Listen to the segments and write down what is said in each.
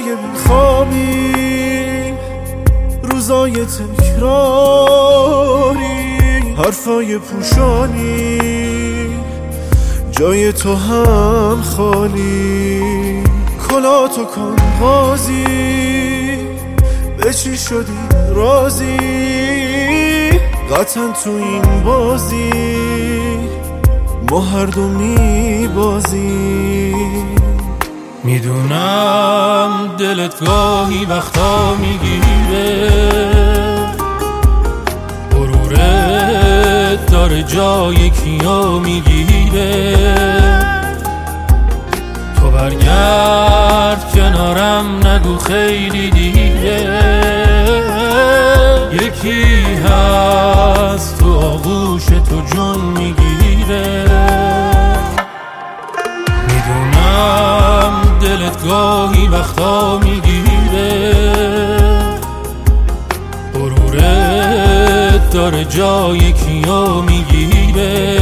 بیخوابی، روزای تکراری، حرفای پوشانی، جای تو هم خالی. کلاتو کن قاضی، به چی شدی راضی؟ قطعا تو این بازی ما هر دو میبازی. میدونم دلت گاهی وقتا میگیره، غرورت داره جای کیا میگیره. تو برگرد کنارم، نگو خیلی دیره. یکی هست تو آغوش تو جون میگیره. میدونم دلت گاهی وقتا میگیره، غرورت داره جای کیا میگیره.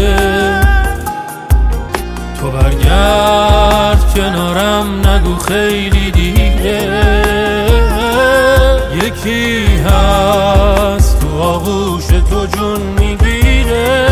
تو برگرد کنارم، نگو خیلی دیره. یکی هست تو آغوش تو جون میگیره.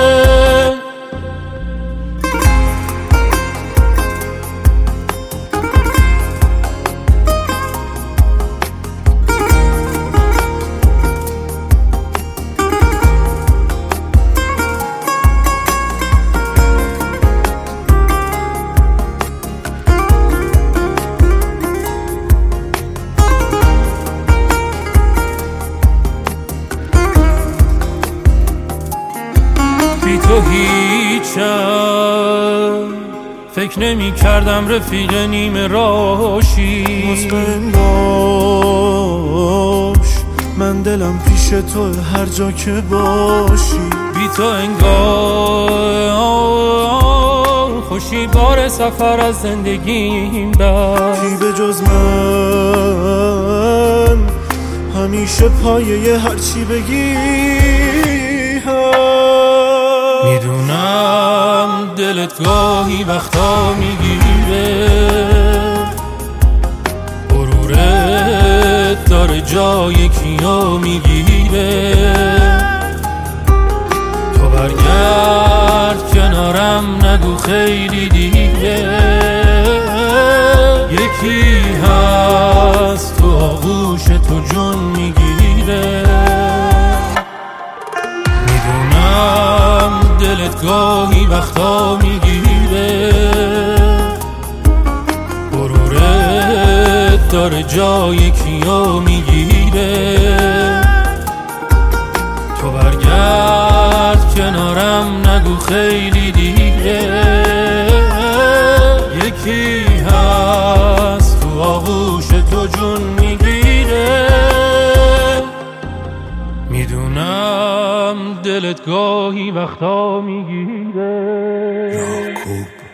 بی تو هیچم، فکر نمی کردم رفیق نیمه راشی. مطمئن باش من دلم پیش تو هر جا که باشی. بی تو انگار خوشی بار سفر از زندگیم بست. کی به جز من همیشه پایه هرچی بگی هست. میدونم دلت گاهی وقتا میگیره، غرورت داره جای کیا میگیره. تو برگرد کنارم، نگو خیلی دیره. یکی هست تو آغوش تو جون میگیره. میدونم دلت گاهی وقتا میگیره، غرورت داره جای کیا میگیره. تو برگرد کنارم، نگو خیلی دیره. یکی هست تو آغوش تو جون میگیره. میدونم دلت گاهی وقتا میگیره.